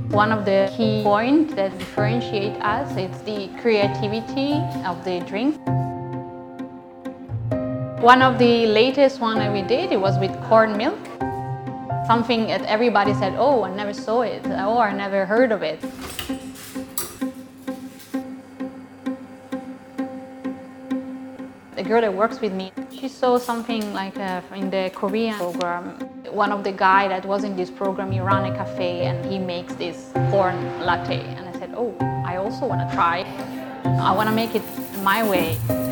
One of the key points that differentiate us is the creativity of the drink. One of the latest one that we did, it was with corn milk. Something that everybody said, oh, I never saw it, oh, I never heard of it. The girl that works with me, she saw something like in the Korean program. One of the guy that was in this program, he ran a cafe and he makes this corn latte. And I said, oh, I also want to try. I want to make it my way.